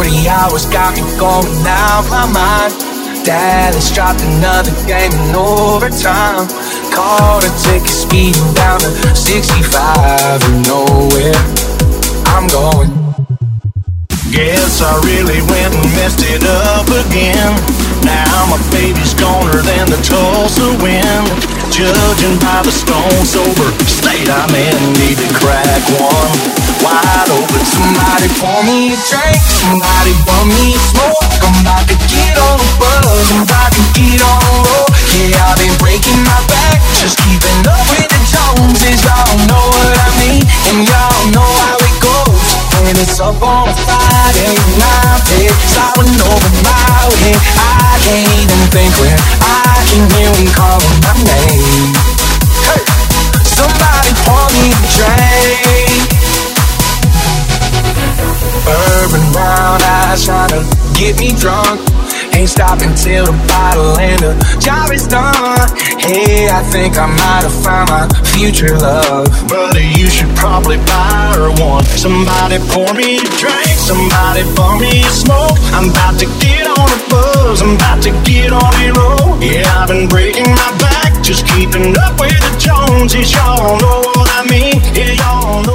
40 hours got me going out my mind. Dallas dropped another game in overtime. Called a ticket speeding down to 65 and nowhere I'm going. Guess I really went and messed it up again. Now my baby's goner than the Tulsa wind. Judging by the stone sober state I'm in, need to crack one wide open. Somebody pour me a drink, somebody pour me a smoke. I'm about to get on the buzz, I'm about to get on the road. Yeah, I've been breaking my back, just keeping up with the Joneses. Y'all know what I mean, and y'all know how it goes. When it's up on a Friday night, it's sliding over my head. I can't even think when I can hear him calling my name. Hey, somebody pour me a drink. Bourbon brown eyes trying to get me drunk. Ain't stopping till the bottle and the job is done. Hey, I think I might have found my future love. Buddy, you should probably buy her one. Somebody pour me a drink, somebody pour me a smoke. I'm about to get on a buzz, I'm about to get on a roll. Yeah, I've been breaking my back, just keeping up with the Joneses. Y'all know what I mean, yeah, y'all know